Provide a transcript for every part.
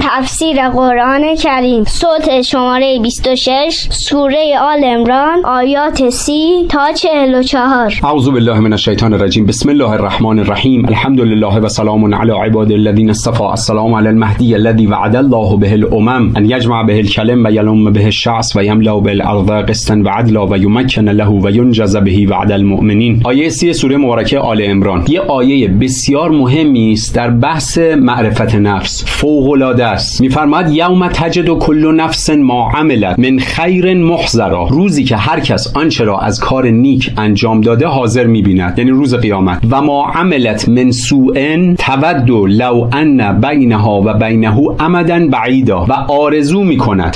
تفسیر قرآن کریم صوت شماره 26 سوره آل عمران آیات 30 تا 44. اعوذ بالله من الشیطان الرجیم. بسم الله الرحمن الرحیم. الحمد لله و سلام علی عباد الذین اصطفى. السلام علی المهدی الذی وعد الله به الامم ان یجمع به الکلم و یلم به الشعث و یملا به الارض قسطا و عدلا و یمکن له و ینجز به وعد المؤمنین. آیه 30 سوره مبارکه آل عمران یه آیه بسیار مهمی است در بحث معرفت نفس. فوق العاده است. میفرماید یوم تجد کل نفس ما عملت من خیر محضرا، روزی که هر کس آنچه را از کار نیک انجام داده حاضر می‌بیند، یعنی روز قیامت. و ما عملت من سوء تود لو ان بینها و بینه امدا بعیدا، و آرزو می‌کند،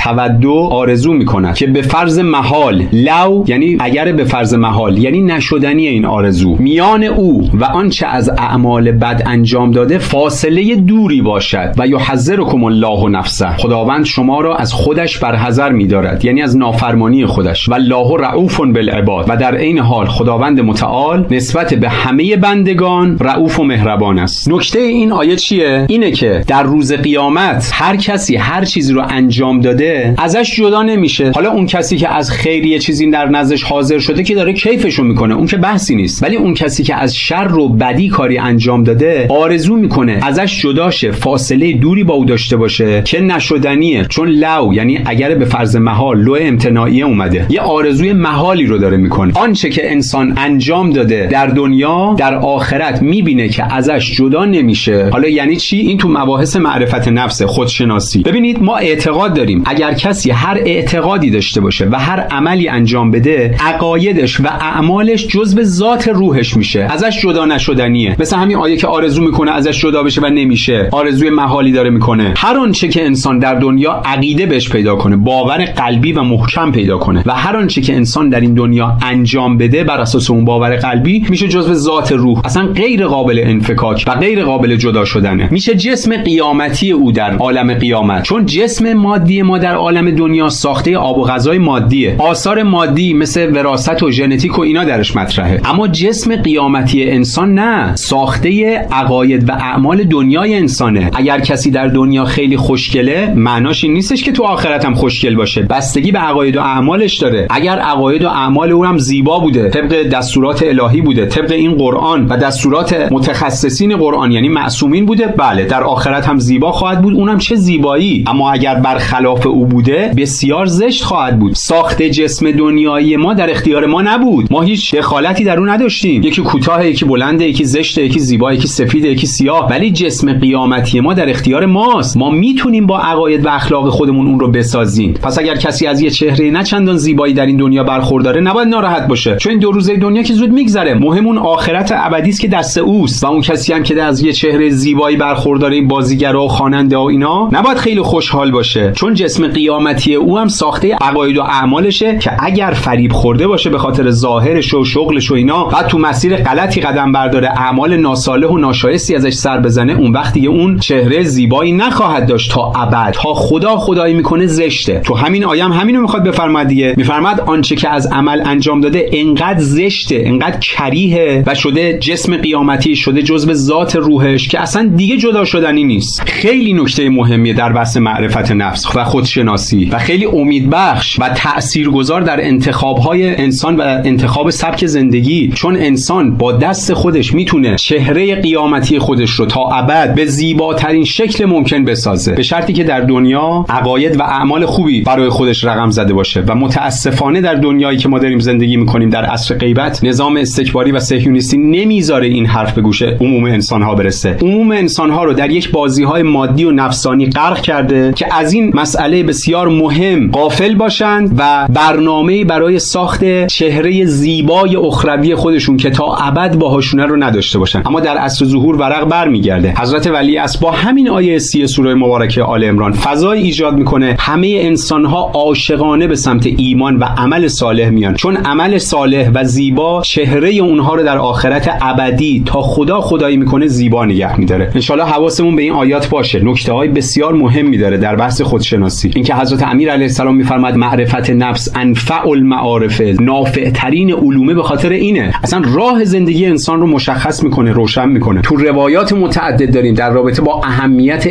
آرزو می‌کند که به فرض محال، لو یعنی اگر به فرض محال یعنی نشدنی این آرزو، میان او و آنچه از اعمال بد انجام داده فاصله دوری باشد. و یحذرکم الله نفسه، خداوند شما را از خودش برحذر می‌دارد، یعنی از نافرمانی خودش. و الله رؤوف بالعباد، و در عین حال خداوند متعال نسبت به همه بندگان رؤوف و مهربان است. نکته این آیه چیه؟ اینه که در روز قیامت هر کسی هر چیزی رو انجام داده ازش جدا نمیشه. حالا اون کسی که از خیر یه چیزی در نزدش حاضر شده که داره کیفشو میکنه، اون که بحثی نیست. ولی اون کسی که از شر و بدی کاری انجام داده آرزو میکنه ازش جدا شه، فاصله دوری با او داشته باشه که نشدنیه. چون لو یعنی اگر به فرض محال، لو امتناعیه اومده، یه آرزوی محالی رو داره میکنه. آنچه که انسان انجام داده در دنیا در آخرت میبینه که ازش جدا نمیشه. حالا یعنی چی؟ این تو مباحث معرفت نفس، خودشناسی. ببینید ما اعتقاد داریم اگر کسی هر اعتقادی داشته باشه و هر عملی انجام بده، عقایدش و اعمالش جزء ذات روحش میشه، ازش جدا نشدنیه. مثل همین آیه که آرزو میکنه ازش جدا بشه و نمیشه، آرزوی محالی داره میکنه. هر آنچه که انسان در دنیا عقیده بهش پیدا کنه، باور قلبی و محکم پیدا کنه، و هر آنچه که انسان در این دنیا انجام بده بر اساس اون باور قلبی، میشه جزء ذات روح، اصلا غیر قابل انفکاک و غیر قابل جدا شدنه. میشه جسم قیامتی او در عالم قیامت. چون جسم مادی ما در عالم دنیا ساخته آب و غذای مادیه، آثار مادی مثل وراثت و ژنتیک و اینا درش مطرحه. اما جسم قیامتی انسان نه، ساخته عقاید و اعمال دنیای انسانه. اگر کسی در دنیا خیلی خوشگله، معناش این نیستش که تو آخرت هم خوشگل باشه. بستگی به عقاید و اعمالش داره. اگر عقاید و اعمال او هم زیبا بوده، طبق دستورات الهی بوده، طبق این قرآن و دستورات متخصصین قرآن یعنی معصومین بوده، بله در آخرت هم زیبا خواهد بود، اونم چه زیبایی. اما اگر برخلاف او بوده، بسیار زشت خواهد بود. ساخته جسم دنیایی ما در اختیار ما نبود، ما هیچ دخالتی در اون نداشتیم. یکی کوتاه، یکی بلنده، یکی زشته، یکی زیبا، یکی سفیده، یکی سیاه. ولی جسم قیامتی ما در اختیار ماست. ما میتونیم با عقاید و اخلاق خودمون اون رو بسازیم. پس اگر کسی از یه چهره نه چندان زیبایی در این دنیا برخورداره، نباید ناراحت باشه، چون این دو روزه دنیا که زود میگذره. مهم اون آخرت ابدی است که دست اوست. و اون کسی هم که از یه چهره زیبایی برخورداره، این بازیگرا و خواننده و اینا، نباید خیلی خوشحال باشه، چون جسم قیامتی او هم ساخته عقاید و اعمالشه که اگر فریب خورده باشه به خاطر ظاهرش و شغلش و اینا، بعد تو مسیر غلطی قدم برداره، اعمال ناصالح و ناشایستی ازش سر بزنه، اون وقت دیگه اون چهره زیبایی نخواهد داشت تا ابد. تا خدایی میکنه زشته. تو همین آیه هم همینو میخواد بفرماد دیگه. میفرماد آنچه که از عمل انجام داده انقدر زشته، انقدر کریهه و شده جسم قیامتی، شده جزء ذات روحش که اصلا دیگه جدا شدنی نیست. خیلی نکته مهمیه در بحث معرفت نفس و خودشناسی و خیلی امیدبخش و تاثیرگذار در انتخاب‌های انسان و انتخاب سبک زندگی. چون انسان با دست خودش میتونه چهره قیامتی خودش رو تا ابد به زیباترین شکل ممکن بسازه، به شرطی که در دنیا عقاید و اعمال خوبی برای خودش رقم زده باشه. و متاسفانه در دنیایی که ما داریم زندگی میکنیم در عصر غیبت، نظام استکباری و صهیونیستی نمیذاره این حرف به گوش عموم انسان‌ها برسه. عموم انسان‌ها رو در یک بازی‌های مادی و نفسانی غرق کرده که از این مسئله بسیار مهم غافل باشند و برنامه‌ای برای ساخت چهره زیبای اخروی خودشون که تا ابد باهاشونه رو نداشته باشن. اما در عصر ظهور ورق برمیگرده. حضرت ولی اصل با همین آیه 30 سوره مبارکه آل عمران فضای ایجاد میکنه همه انسان‌ها عاشقانه به سمت ایمان و عمل صالح میان، چون عمل صالح و زیبا چهره اونها رو در آخرت ابدی تا خدایی میکنه زیبا نگه میداره. ان شاءالله حواسمون به این آیات باشه. نکته‌های بسیار مهمی داره در بحث خودشناسی. اینکه حضرت امیر علیه السلام میفرماد معرفت نفس انفع المعارف، نافع ترین علومه. به خاطر اینه اصلا راه زندگی انسان رو مشخص میکنه، روشن میکنه. تو روایات متعدد داریم در رابطه با اهمیت علم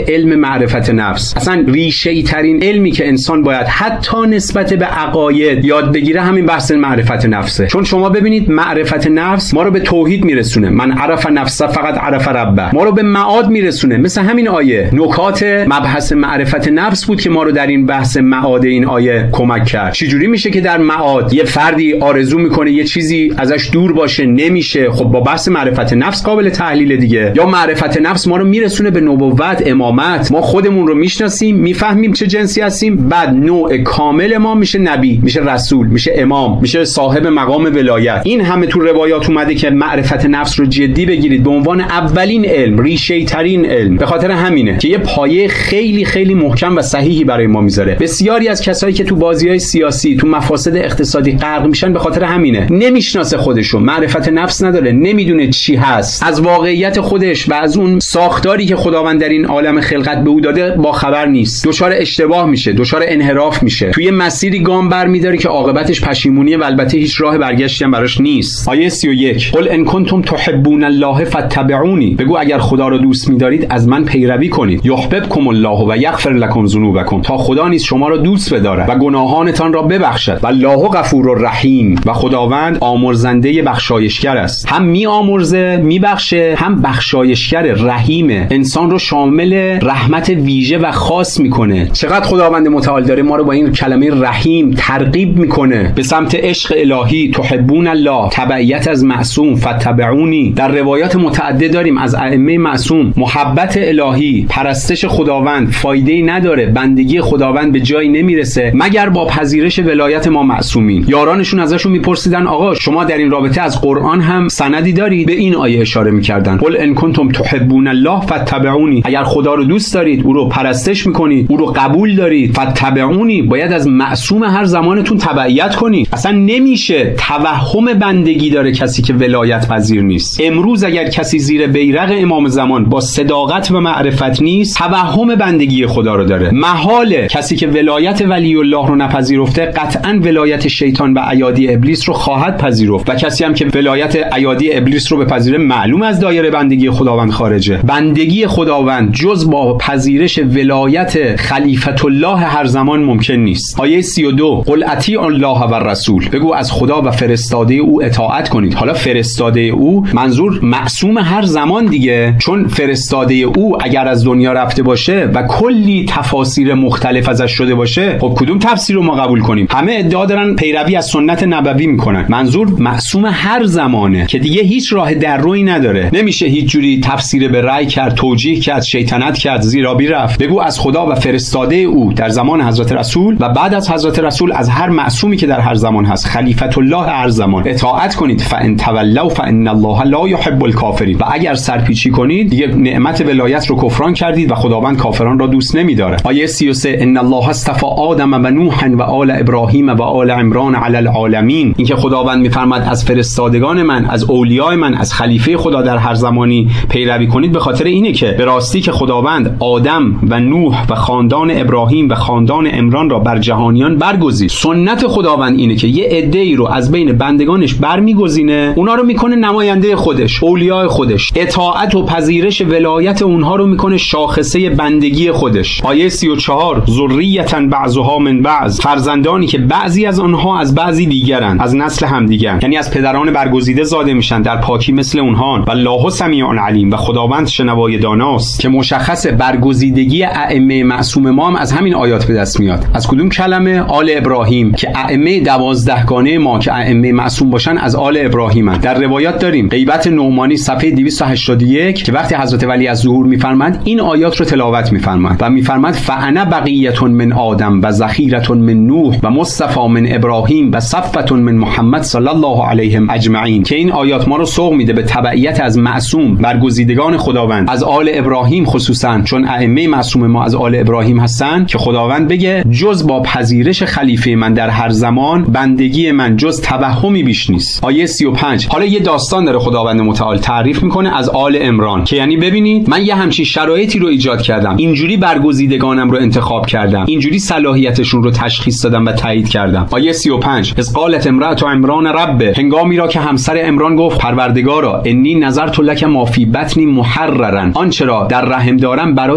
معرفت نفس. اصلا ریشه‌ای ترین علمی که انسان باید حتی نسبت به عقاید یاد بگیره همین بحث معرفت نفسه. چون شما ببینید معرفت نفس ما رو به توحید میرسونه، من عرف نفسه فقط عرف ربه، ما رو به معاد میرسونه. مثل همین آیه نکات مبحث معرفت نفس بود که ما رو در این بحث معاد این آیه کمک کرد. چجوری میشه که در معاد یه فردی آرزو میکنه یه چیزی ازش دور باشه، نمیشه؟ خب با بحث معرفت نفس قابل تحلیل دیگه. یا معرفت نفس ما رو میرسونه به نبوت، امامت، ما خودمون رو میشناسیم، میفهمیم چه جنسی هستیم، بعد نوع کامل ما میشه نبی، میشه رسول، میشه امام، میشه صاحب مقام ولایت. این همه تو روایات اومده که معرفت نفس رو جدی بگیرید به عنوان اولین علم، ریشه ترین علم. به خاطر همینه که یه پایه خیلی خیلی محکم و صحیحی برای ما میذاره. بسیاری از کسایی که تو بازی‌های سیاسی، تو مفاسد اقتصادی غرق میشن به خاطر همینه. نمیشناسه خودشو، معرفت نفس نداره، نمیدونه چی هست، از واقعیت خودش و از اون ساختاری که خداوند در این عالم خلقت به او داده با خبر نیست. دچار اشتباه میشه، دچار انحراف میشه، توی مسیری گام برمی‌داره که عاقبتش پشیمونیه و البته هیچ راه برگشتی هم براش نیست. آیه 31 قل ان کنتم تحبون الله فاتبعونی، بگو اگر خدا رو دوست می‌دارید از من پیروی کنید. یحببکم الله و یغفر لكم ذنوبکم، تا خدا نیز شما را دوست بدارد و گناهانتان را ببخشد. و الله غفور رحیم، و خداوند آمرزنده بخشایشگر است. هم میآمرزه، میبخشه، هم بخشایشگر، رحیمه، انسان رو شامل رحمت ویژه و خاص میکنه. چقدر خداوند متعال داره ما رو با این کلمه رحیم ترغیب میکنه به سمت عشق الهی. تحبون الله، تبعیت از معصوم، فتبعونی. در روایات متعدد داریم از ائمه معصوم محبت الهی، پرستش خداوند فایده‌ای نداره، بندگی خداوند به جایی نمیرسه مگر با پذیرش ولایت ما معصومین. یارانشون ازشون میپرسیدن آقا شما در این رابطه از قرآن هم سندی دارید؟ به این آیه اشاره میکردن قل ان کنتم تحبون الله فاتبعونی، اگر خدا رو دوست دارید، او رو پرستش میکنید، او رو قبول دارید، فاتبعونی، باید از معصوم هر زمانتون تبعیت کنید. اصلا نمیشه توهم بندگی داره کسی که ولایت پذیر نیست. امروز اگر کسی زیر بیرق امام زمان با صداقت و معرفت نیست، توهم بندگی خدا رو داره. محاله کسی که ولایت ولی الله رو نپذیرفته قطعاً ولایت شیطان و ایادی ابلیس رو خواهد پذیرفت، و کسی هم که ولایت ایادی ابلیس رو بپذیره معلوم از دایره بندگی خداوند خارجه. بندگی خداوند جز با پذیرش ولایت خلیفت الله هر زمان ممکن نیست. آیه 32 قل اطیعوا الله و الرسول، بگو از خدا و فرستاده او اطاعت کنید. حالا فرستاده او منظور معصوم هر زمان دیگه، چون فرستاده او اگر از دنیا رفته باشه و کلی تفاسیر مختلف ازش شده باشه، خب کدوم تفسیر رو ما قبول کنیم؟ همه ادعا دارن پیروی از سنت نبوی میکنن. منظور معصوم هر زمانه که دیگه هیچ راه در روی نداره، نمیشه هیچ جوری تفسیر به رأی کرد، توجیه کرد، شیطنت کرد، زیرابی رفت. بگو از خدا و فرستاده او در زمان حضرت رسول و بعد از حضرت رسول از هر معصومی که در هر زمان هست، خلیفت الله هر زمان، اطاعت کنید. فان تولوا فان الله لا يحب الكافرین، و اگر سرپیچی کنید دیگه نعمت ولایت رو کفران کردید و خداوند کافران را دوست نمی‌داره. آیه 33 ان الله اصطفى آدم و نوح و آل ابراهیم و آل عمران علی العالمین، اینکه خداوند میفرماد از فرستادگان من، از اولیای من، از خلیفه خدا در هر زمانی پیروی کنید، به خاطر اینه که به راستی که خداوند آدم و نوح و خاندان ابراهیم و خاندان عمران را بر جهانیان برگزید. سنت خداوند اینه که یه عده‌ای رو از بین بندگانش برمیگزینه، اونا رو میکنه نماینده خودش، اولیای خودش، اطاعت و پذیرش ولایت اونها رو میکنه شاخصه بندگی خودش. آیه 34 ذریة بعضها من بعض، فرزندانی که بعضی از آنها از بعضی دیگرن، از نسل هم دیگرن، یعنی از پدران برگزیده زاده میشن، در پاکی مثل اونها. و الله سمیع علیم، و خداوند شنوای داناست. که مشخص برگزیدگی ائمه معصوم ما هم از همین آیات به دست میاد. از کدوم کلمه؟ آل ابراهیم، که ائمه 12 گانه ما که ائمه معصوم باشن از آل ابراهیمن. در روایات داریم غیبت نعمانی صفحه 281 که وقتی حضرت ولی از ظهور میفرمایند این آیات رو تلاوت میفرمایند و میفرمایند فانا بقیه من آدم و ذخیره من نوح و مصطفی من ابراهیم و صفوه من محمد صلی الله علیهم اجمعین، که این آیات ما رو سوق میده به تبعیت از معصوم برگزیدگان خداوند، از آل ابراهیم خصوصا، چون ائمه معصوم ما از آل ابراهیم هستن، که خداوند بگه جز با پذیرش خلیفه من در هر زمان بندگی من جز توهمی بیش نیست. آیه 35 حالا یه داستان داره خداوند متعال تعریف میکنه از آل عمران، که یعنی ببینید من یه همچین شرایطی رو ایجاد کردم، اینجوری برگزیدگانم رو انتخاب کردم، اینجوری صلاحیتشون رو تشخیص دادم و تایید کردم. آیه 35 از قالت امرأة عمران ربه، هنگامی را که همسر عمران گفت پروردگارا انی نظرت لک ما فی بطنی محررا، آنچه را در رحم دارم برای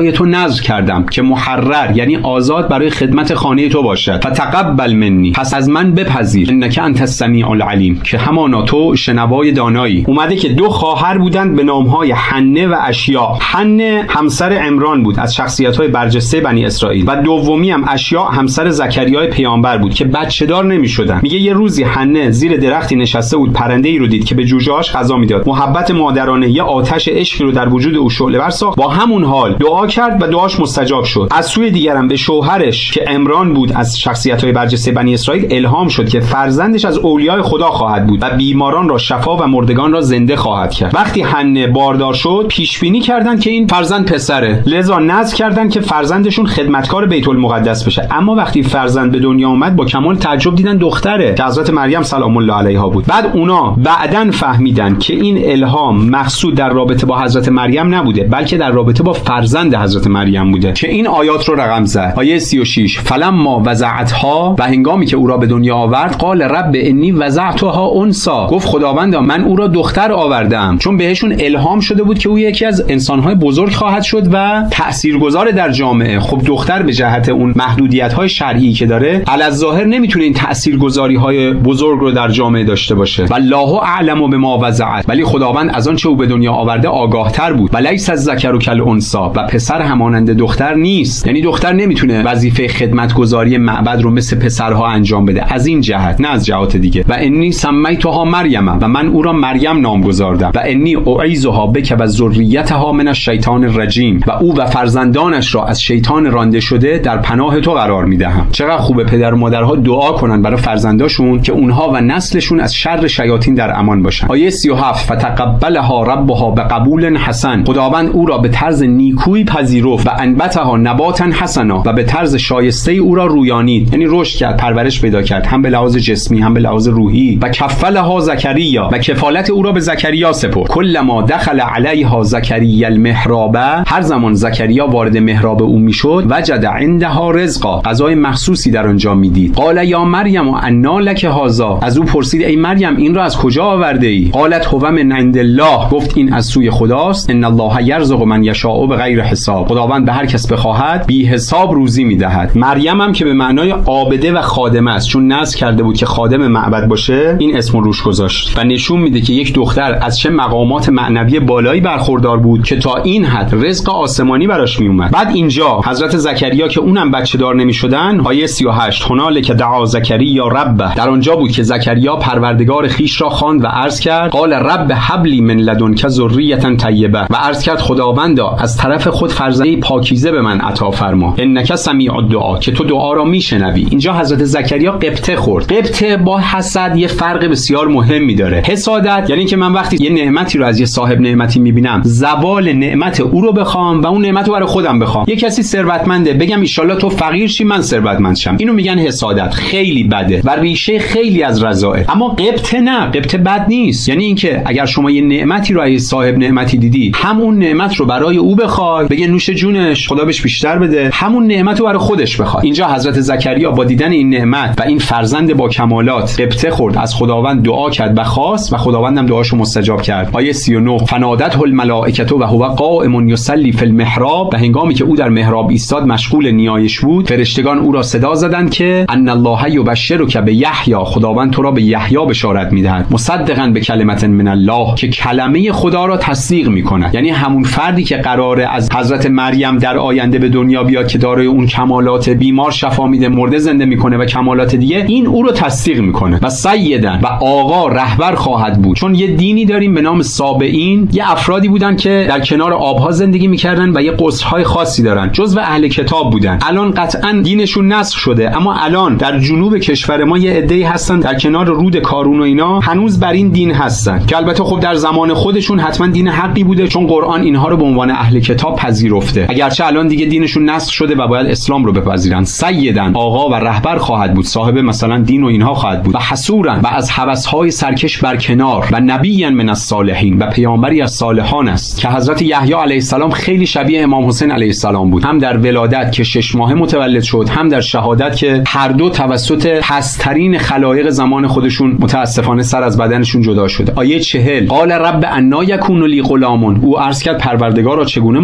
برای تو نذر کردم که محرر یعنی آزاد برای خدمت خانه تو باشد. فتقبل منی، پس از من بپذیر، انک انت السمیع العلیم، که همانا تو شنوای دانایی. اومده که دو خواهر بودند به نامهای حنه و اشیا. حنه همسر عمران بود از شخصیت‌های برجسته بنی اسرائیل و دومی هم اشیا همسر زکریای پیامبر بود که بچه دار نمی‌شدن. میگه یه روزی حنه زیر درختی نشسته بود، پرنده‌ای رو دید که به جوجه‌هاش غذا میداد. محبت مادرانه یه آتش عشقی رو در وجود او شعله‌ور ساخت. با همون حال دعا کرد و دعاش مستجاب شد. از سوی دیگرم به شوهرش که عمران بود از شخصیت‌های برجسته بنی اسرائیل الهام شد که فرزندش از اولیای خدا خواهد بود و بیماران را شفا و مردگان را زنده خواهد کرد. وقتی حنه باردار شد پیش بینی کردند که این فرزند پسره، لذا نذر کردند که فرزندشون خدمتکار بیت المقدس بشه. اما وقتی فرزند به دنیا اومد با کمال تعجب دیدن دختره که حضرت مریم سلام الله علیها بود. بعد اونا بعداً فهمیدن که این الهام مقصود در رابطه با حضرت مریم نبوده بلکه در رابطه با فرزند حضرت مریم بوده که این آیات رو رقم زد. آیه 36 فلما وضعتها، و هنگامی که او را به دنیا آورد، قال رب انی وضعتها انثی، گفت خداوندا من او را دختر آوردم، چون بهشون الهام شده بود که او یکی از انسان‌های بزرگ خواهد شد و تاثیرگذار در جامعه. خب دختر به جهت اون محدودیت‌های شرعی که داره الظاهر نمیتونه این تاثیرگذاری‌های بزرگ رو در جامعه داشته باشه. والله اعلم بما وضعت، ولی خداوند از آن چه او به دنیا آورده آگاه‌تر بود. ولیس الذکر کالانثی، و پسر همانند دختر نیست، یعنی دختر نمیتونه وظیفه خدمتگزاری معبد رو مثل پسرها انجام بده، از این جهت نه از جهات دیگه. و انی سمیتها مریم، و من او را مریم نام گذاردم. و انی اعیذها بک و ذریتها من الشیطان الرجیم، و او و فرزندانش را از شیطان رانده شده در پناه تو قرار میدهم. چقدر خوبه پدر و مادرها دعا کنن برای فرزنداشون که اونها و نسلشون از شر شیاطین در امان باشن. آیه 37 فتقبلها ربها بقبول حسن، خداوند او را به طرز نیکویی پذیرفت و انبتها نباتا حسنا، و به طرز شایسته او را رویانید، یعنی رشد کرد، پرورش پیدا کرد، هم به لحاظ جسمی هم به لحاظ روحی. و کفلها زکریا، و کفالت او را به زکریا سپرد. کلما دخل علیها زکریا المحراب، هر زمان زکریا وارد محراب او میشد، وجد عندها رزقا، غذای مخصوصی در آنجا میدید. قال یا مریم انا لک هذا، از او پرسید ای مریم این را از کجا آورده ای؟ قالت هو من عند الله، گفت این از سوی خداست. ان الله یرزق من یشاء بغیر حساب، خداوند به هر کس بخواهد بی حساب روزی میدهد. مریم هم که به معنای عابده و خادمه است، چون نذر کرده بود که خادم معبد باشه این اسم روش گذاشت و نشون میده که یک دختر از چه مقامات معنوی بالایی برخوردار بود که تا این حد رزق آسمانی براش میومد. بعد اینجا حضرت زکریا که اونم بچه دار نمیشدن، آیه 38 هنالک دعا زکریا ربه، در آنجا بود که زکریا پروردگار خیش را خواند و عرض کرد قال رب هب لی من لدنک ذریه طیبه، و عرض کرد خداوندا از طرف خود فرزندی پاکیزه به من عطا فرما، انک سمیع الدعا، که تو دعا را میشنوی. اینجا حضرت زکریا قبطه خورد. قبطه با حسد یه فرق بسیار مهمی داره. حسادت یعنی که من وقتی یه نعمتی رو از یه صاحب نعمتی میبینم زوال نعمت او رو بخوام و اون نعمت رو برای خودم بخوام. یه کسی ثروتمنده بگم ان شاءالله تو فقیر شی من ثروتمند شم، اینو میگن حسادت. خیلی بده و ریشه خیلی از رذائل. اما قبطه نه، قبطه بد نیست. یعنی اینکه اگر شما یه نعمتی رو از صاحب نعمتی دیدی، همون نعمت رو برای او بخوای، بگه نوش جونش خدا بهش بیشتر بده، همون نعمت رو برای خودش بخواد. اینجا حضرت زکریا با دیدن این نعمت و این فرزند با کمالات قبطه خورد، از خداوند دعا کرد و خواست و خداوندم دعاشو مستجاب کرد. آیه 39 فنادته الملائکه و هو قائم یصلی فی المحراب، و هنگامی که او در محراب ایستاد مشغول نیایش بود، فرشتگان او را صدا زدند که ان الله یبشرک بیحیی، خداوند تو را به یحیی بشارت میدهد، مصدقا به کلمت من الله، که کلمه خدا را تصدیق میکند. یعنی همون فردی که قراره از حضرت مریم در آینده به دنیا بیاد که دارای اون کمالات، بیمار شفا میده، مرده زنده میکنه و کمالات دیگه، این او رو تصدیق میکنه. و سیدن، و آقا رهبر خواهد بود. چون یه دینی داریم به نام سابئین، یه افرادی بودن که در کنار آبها زندگی میکردن و یه قصرهای خاصی دارن، جزو اهل کتاب بودن. الان قطعا دینشون نسخ شده، اما الان در جنوب کشور ما یه عده‌ای هستن در کنار رود کارون و اینا هنوز بر این دین هستن که البته خب در زمان خودشون حتما دین حقی بوده، چون قرآن اینها رو به عنوان اهل کتاب پذیرفته، اگرچه الان دیگه دینشون نسخ شده و باید اسلام رو بپذیرن. سیدن، آقا و رهبر خواهد بود، صاحب مثلا دین و اینها خواهد بود. و حسورن، و از هوس‌های سرکش برکنار. و نبیًا من الصالحین، و پیامبری از صالحان است که حضرت یحیی علیه السلام خیلی شبیه امام حسین علیه السلام بود، هم در ولادت که 6 ماهه متولد شد، هم در شهادت که هر دو توسط پست‌ترین خلایق زمان خودشون متاسفانه سر از بدنشون جدا شده. آیه 40 قال رب انا یکون لی غلام، او عرض کرد پروردگارا چگونه ممکن است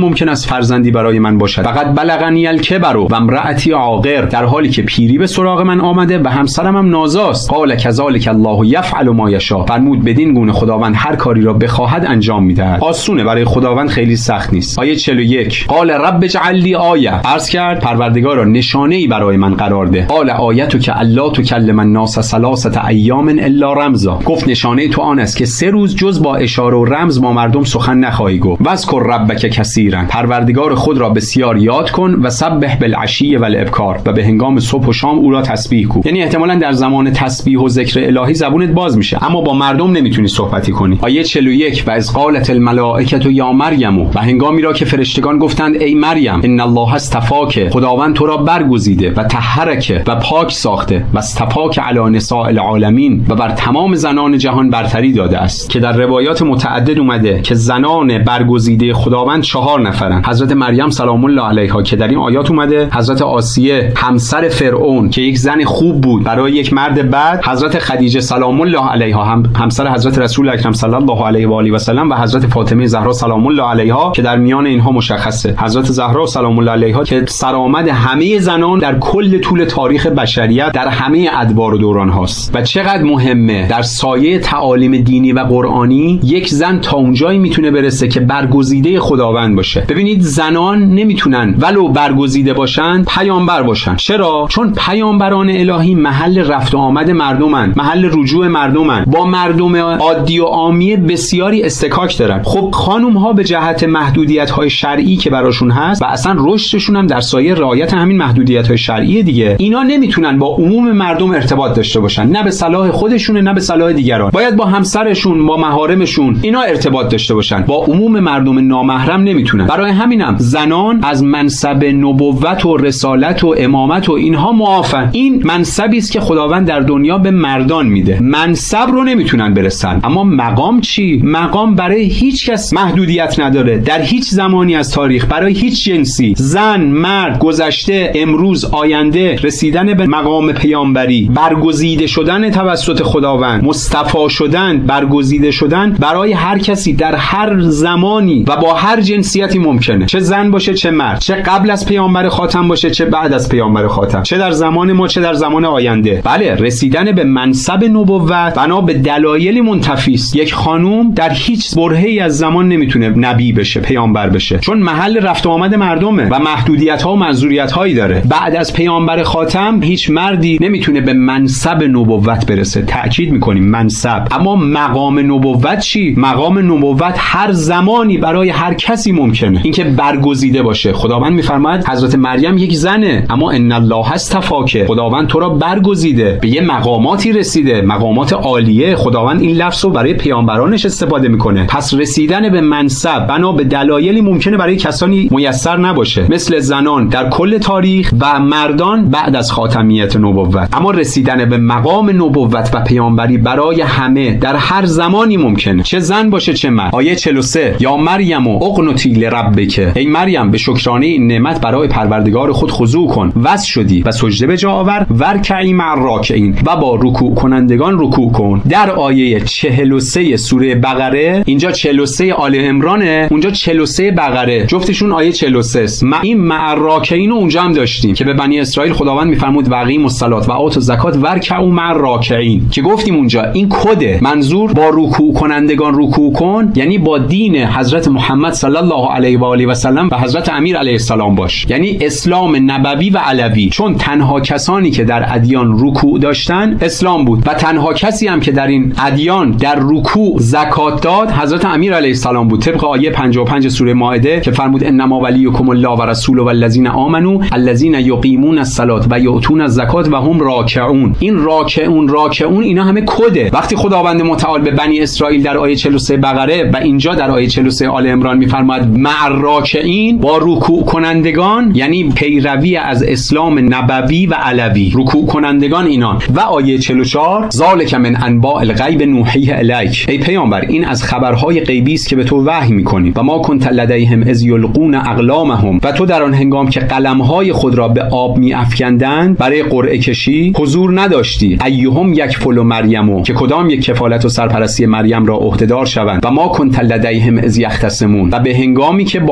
فرزندی برای من باشد. فقط بلغنی الکبر و امرأتی عاقر، در حالی که پیری به سراغ من آمده و همسرم هم نازاست. قال کذالک الله یفعل ما یشاء، فرمود بدین گونه خداوند هر کاری را بخواهد انجام میدهد. آسونه، برای خداوند خیلی سخت نیست. آیه 41 قال رب اجعل لی آیه، عرض کرد پروردگارا نشانه‌ای برای من قرار ده. قال آیتک الا تکلم الناس ثلاثه ایام الا رمزا، گفت نشانه تو آن است که 3 روز جز با اشاره و رمز با مردم سخن نخواهی گفت. واذکر ربک کثیرا، پروردگار خود را بسیار یاد کن. و سبح بالعشی والابکار، و به هنگام صبح و شام او را تسبیح کو. یعنی احتمالاً در زمان تسبیح و ذکر الهی زبونت باز میشه، اما با مردم نمیتونی صحبتی کنی. آیه 41 و اذ قالت الملائکه یا مریم، و هنگامی را که فرشتگان گفتند ای مریم ان الله استفاک، خداوند تو را برگزیده و طهرک و پاک ساخته و استفاک علی نساء العالمین، و بر تمام زنان جهان برتری داده است. که در روایات متعدد اومده که زنان برگزیده خداوند 4 نفرن. حضرت مریم سلام الله علیها که در این آیات اومده، حضرت آسیه همسر فرعون که یک زن خوب بود برای یک مرد بد، حضرت خدیجه سلام الله علیها همسر حضرت رسول اکرم صلی الله علیه و آله و سلم، و حضرت فاطمه زهرا سلام الله علیها که در میان اینها مشخصه حضرت زهرا سلام الله علیها که سرآمد همه زنان در کل طول تاریخ بشریت در همه ادوار و دوران هاست. و چقدر مهمه در سایه تعالیم دینی و قرآنی یک زن تا اونجایی میتونه برسه که برگزیده خداوند باشه. ببینید زنان نمیتونن ولو برگزیده باشن پیامبر باشن. چرا؟ چون پیامبران الهی محل رفت و آمد مردمن، محل رجوع مردمن، با مردم عادی و عامی بسیاری استکاک دارن. خب خانم ها به جهت محدودیت های شرعی که براشون هست و اصلا رشدشون هم در سایه رعایت همین محدودیت های شرعی دیگه، اینا نمیتونن با عموم مردم ارتباط داشته باشن، نه به صلاح خودشونه نه به صلاح دیگران. باید با همسرشون، با محارمشون اینا ارتباط داشته باشن، با عموم مردم نامحرم نمیتونن. برای همینم زنان از منصب نبوت و رسالت و امامت و اینها معافن. این منصبی است که خداوند در دنیا به مردان میده. منصب رو نمیتونن برسن. اما مقام چی؟ مقام برای هیچ کس محدودیت نداره. در هیچ زمانی از تاریخ برای هیچ جنسی، زن، مرد، گذشته، امروز، آینده، رسیدن به مقام پیامبری، برگزیده شدن توسط خداوند، مصطفی شدن، برگزیده شدن برای هر کسی در هر زمانی و با هر جنسیتی ممکنه. چه زن باشه چه مرد، چه قبل از پیامبر خاتم باشه چه بعد از پیامبر خاتم، چه در زمان ما چه در زمان آینده. بله، رسیدن به منصب نبوت بنا به دلایلی منتفی است. یک خانوم در هیچ برهه‌ای از زمان نمیتونه نبی بشه، پیامبر بشه، چون محل رفت و آمد مردمه و محدودیت‌ها و معذوریت‌هایی داره. بعد از پیامبر خاتم هیچ مردی نمیتونه به منصب نبوت برسه. تأکید می‌کنیم منصب. اما مقام نبوت چی؟ مقام نبوت هر زمانی برای هر کسی ممکنه، اینکه برگزیده باشه. خداوند می‌فرماید حضرت مریم یک زنه، اما ان الله استفاک، خداوند تو را برگزیده، به یه مقاماتی رسیده، مقامات عالیه. خداوند این لفظ رو برای پیامبرانش استفاده میکنه. پس رسیدن به منصب بنا به دلایلی ممکنه برای کسانی میسر نباشه، مثل زنان در کل تاریخ و مردان بعد از خاتمیت نبوت. اما رسیدن به مقام نبوت و پیامبری برای همه در هر زمانی ممکنه، چه زن باشه چه مرد. آیه 43 یا مریم اقنتی لربک، ای مریم به شکرانه این نعمت برای پروردگار خود خضوع کن، وس شدی و سجده به جا آور، ورکعی مع الراکعین، و با رکوع کنندگان رکوع کن. در آیه 43 سوره بقره، اینجا 43 آل عمرانه، اونجا 43 بقره، جفتشون آیه 43 است. این مع الراکعین رو اونجا هم داشتیم که به بنی اسرائیل خداوند میفرمود واقیموا الصلاة و آتوا الزکات ورکعوا مع الراکعین، که گفتیم اونجا این کده. منظور با رکوع کنندگان رکوع کن یعنی با دین حضرت محمد صلی الله علیه و آله و سلم و حضرت امیر علیه السلام باش، یعنی اسلام نبوی و علوی. چون تنها کسانی که در ادیان رکوع داشتن اسلام بود و تنها کسی هم که در این ادیان در رکوع زکات داد حضرت امیر علیه السلام بود، طبق آیه 55 سوره مائده که فرمود انما ولیکم الله و رسوله والذین آمنوا الذین یقیمون الصلاة و یؤتون الزکات و هم راکعون. این راکعون اینا همه کده. وقتی خداوند متعال به بنی اسرائیل در آیه 43 بقره و اینجا در آیه 43 آل عمران میفرماید مع الراکعین، با رکوع کنندگان، یعنی پیروی از اسلام نبوی و علوی، رکوع کنندگان اینان. و آیه 44 ذالک من انباء الغیب نوحیه الیک، ای پیامبر این از خبرهای غیبی است که به تو وحی میکنیم. و ما کنت لدیهم اذ یلقون اقلامهم، و تو در آن هنگام که قلمهای خود را به آب میافکندند برای قرعه کشی حضور نداشتی. ایهم یکفل مریم، که کدام یک کفالت و سرپرستی مریم را عهدهدار شوند. و ما کنت لدیهم اذ یختصمون، و به هنگامی که با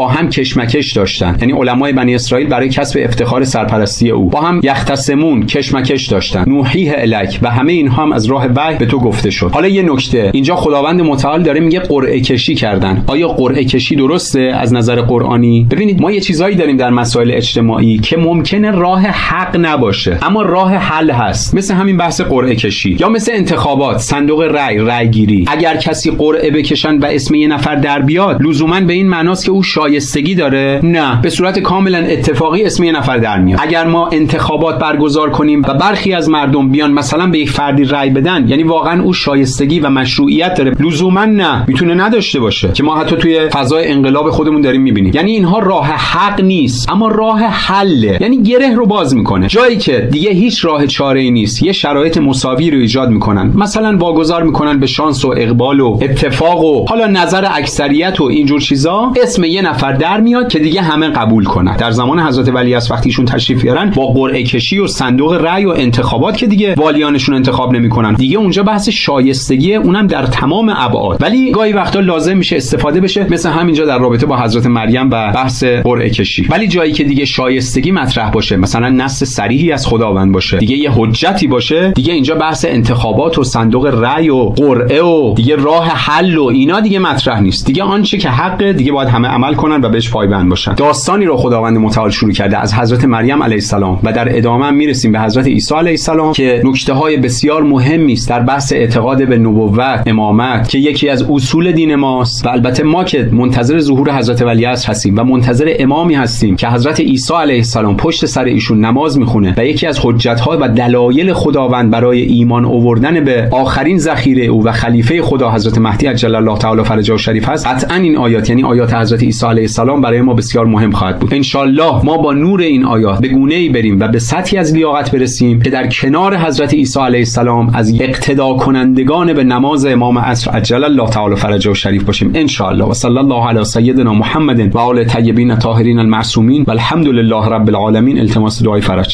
با هم کشمکش داشتن، یعنی علمای بنی اسرائیل برای کسب افتخار سرپرستی او با هم یختصمون کشمکش داشتن. نوحیه الک و همه اینها هم از راه وحی به تو گفته شد. حالا یه نکته اینجا خداوند متعال داره میگه قرعه کشی کردن. آیا قرعه کشی درسته از نظر قرآنی؟ ببینید ما یه چیزایی داریم در مسائل اجتماعی که ممکنه راه حق نباشه اما راه حل هست، مثل همین بحث قرعه کشی یا مثل انتخابات، صندوق رأی گیری. اگر کسی قرعه بکشن و اسم یه نفر در بیاد لزوما به این معناست که او شایستگی داره؟ نه، به صورت کاملا اتفاقی اسم یه نفر در میاد. اگر ما انتخابات برگزار کنیم و برخی از مردم بیان مثلا به یک فردی رأی بدن، یعنی واقعا او شایستگی و مشروعیت داره؟ لزوما نه، میتونه نداشته باشه که ما حتی توی فضای انقلاب خودمون داریم میبینیم. یعنی اینها راه حق نیست اما راه حله، یعنی گره رو باز میکنه. جایی که دیگه هیچ راه چاره‌ای نیست یه شرایط مساوی رو ایجاد میکنن، مثلا واگذار میکنن به شانس و اقبال و اتفاق و حالا نظر اکثریت و اینجور چیزا، اسم یه نفر در میاد که دیگه همه قبول کنن. در زمان حضرت ولیعصر وقتیشون تشریف بیارن با قرعه کشی و صندوق رأی و انتخابات که دیگه والیانشون انتخاب نمیکنن، دیگه اونجا بحث شایستگی اونم در تمام ابعاد. ولی گاهی وقتا لازم میشه استفاده بشه، مثل همینجا در رابطه با حضرت مریم و بحث قرعه کشی. ولی جایی که دیگه شایستگی مطرح باشه، مثلا نص صریحی از خداوند باشه، دیگه یه حجتی باشه، دیگه اینجا بحث انتخابات و صندوق رأی و قرعه و دیگه راه حل و اینا دیگه مطرح نیست. دیگه آنچه که حقه دیگه باید همه عمل کنن و بهش پایبند باشن. داستانی رو خداوند متعال شروع کرده از حضرت مریم علیه السلام و در ادامه میرسیم به حضرت عیسی علیه السلام که نکته‌های بسیار مهمی است در بحث اعتقاد به نبوت، امامت که یکی از اصول دین ماست. و البته ما که منتظر ظهور حضرت ولیعصر هستیم و منتظر امامی هستیم که حضرت عیسی علیه السلام پشت سر ایشون نماز میخونه و یکی از حجت‌ها و دلایل خداوند برای ایمان آوردن به آخرین ذخیره او و خلیفه خدا حضرت مهدی عجل الله تعالی فرجه شریف هست. قطعا این آیات، یعنی آیات حضرت عیسی علیه السلام، برای ما بسیار مهم خواهد بود. ان شاء الله ما با نور این آیات به گونه‌ای بریم و به سطحی از لیاقت برسیم که در کنار حضرت عیسی علیه السلام از اقتدا کنندگان به نماز امام عصر عجل الله تعالی فرجه شریف باشیم ان شاء الله. و صلی الله علی سیدنا محمد و آل طیبین الطاهرین المعصومین و الحمد لله رب العالمین. التماس دعای فرج.